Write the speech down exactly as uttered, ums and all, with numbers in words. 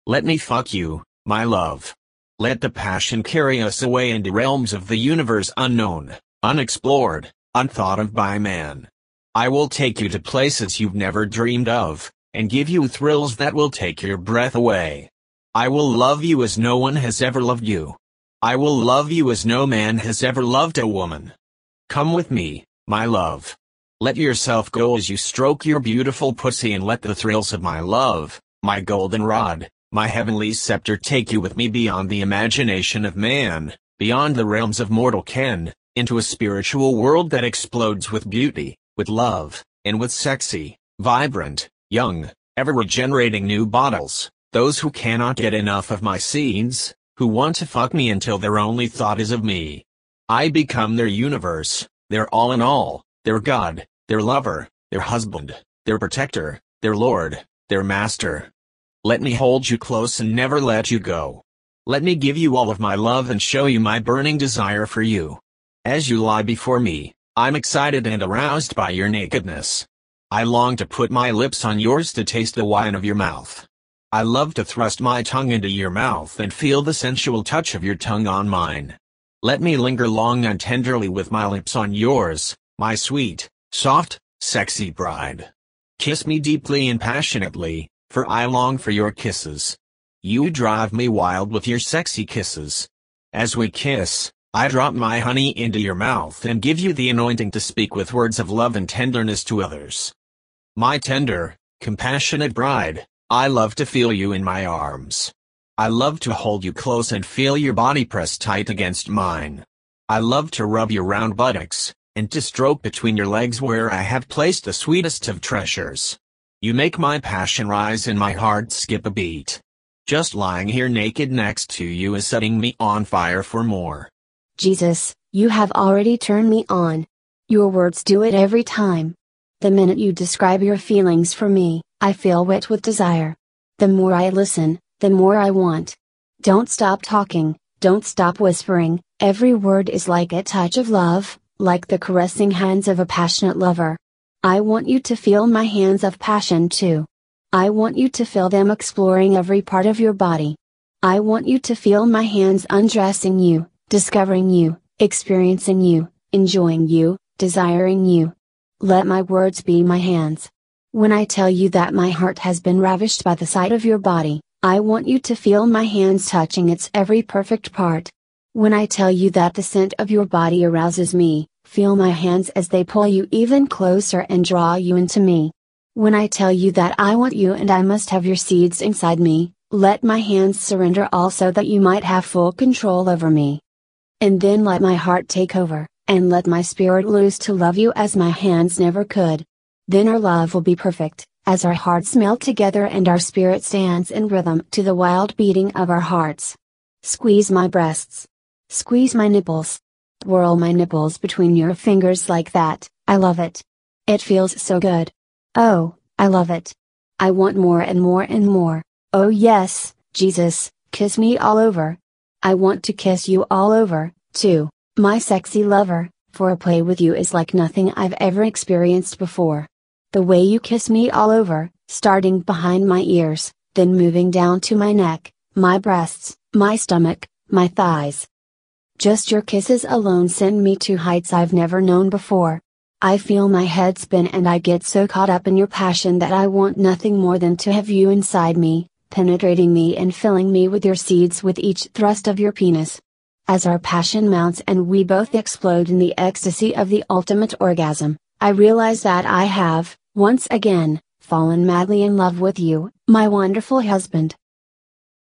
Let me fuck you, my love. Let the passion carry us away into realms of the universe unknown, unexplored, unthought of by man. I will take you to places you've never dreamed of, and give you thrills that will take your breath away. I will love you as no one has ever loved you. I will love you as no man has ever loved a woman. Come with me, my love. Let yourself go as you stroke your beautiful pussy and let the thrills of my love, my goldenrod, my heavenly scepter take you with me beyond the imagination of man, beyond the realms of mortal ken, into a spiritual world that explodes with beauty, with love, and with sexy, vibrant, young, ever-regenerating new bottles, those who cannot get enough of my seeds, who want to fuck me until their only thought is of me. I become their universe, their all in all, their God, their lover, their husband, their protector, their Lord, their master. Let me hold you close and never let you go. Let me give you all of my love and show you my burning desire for you. As you lie before me, I'm excited and aroused by your nakedness. I long to put my lips on yours to taste the wine of your mouth. I love to thrust my tongue into your mouth and feel the sensual touch of your tongue on mine. Let me linger long and tenderly with my lips on yours, my sweet, soft, sexy bride. Kiss me deeply and passionately, for I long for your kisses. You drive me wild with your sexy kisses. As we kiss, I drop my honey into your mouth and give you the anointing to speak with words of love and tenderness to others. My tender, compassionate bride, I love to feel you in my arms. I love to hold you close and feel your body press tight against mine. I love to rub your round buttocks, and to stroke between your legs where I have placed the sweetest of treasures. You make my passion rise and my heart skip a beat. Just lying here naked next to you is setting me on fire for more. Jesus, you have already turned me on. Your words do it every time. The minute you describe your feelings for me, I feel wet with desire. The more I listen, the more I want. Don't stop talking, don't stop whispering, every word is like a touch of love, like the caressing hands of a passionate lover. I want you to feel my hands of passion too. I want you to feel them exploring every part of your body. I want you to feel my hands undressing you, discovering you, experiencing you, enjoying you, desiring you. Let my words be my hands. When I tell you that my heart has been ravished by the sight of your body, I want you to feel my hands touching its every perfect part. When I tell you that the scent of your body arouses me, feel my hands as they pull you even closer and draw you into me. When I tell you that I want you and I must have your seeds inside me, let my hands surrender all so that you might have full control over me. And then let my heart take over, and let my spirit loose to love you as my hands never could. Then our love will be perfect, as our hearts melt together and our spirit stands in rhythm to the wild beating of our hearts. Squeeze my breasts. Squeeze my nipples. Whirl my nipples between your fingers like that, I love it. It feels so good. Oh, I love it. I want more and more and more. Oh yes, Jesus, kiss me all over. I want to kiss you all over, too, my sexy lover, for a play with you is like nothing I've ever experienced before. The way you kiss me all over, starting behind my ears, then moving down to my neck, my breasts, my stomach, my thighs. Just your kisses alone send me to heights I've never known before. I feel my head spin and I get so caught up in your passion that I want nothing more than to have you inside me, penetrating me and filling me with your seeds with each thrust of your penis. As our passion mounts and we both explode in the ecstasy of the ultimate orgasm, I realize that I have, once again, fallen madly in love with you, my wonderful husband.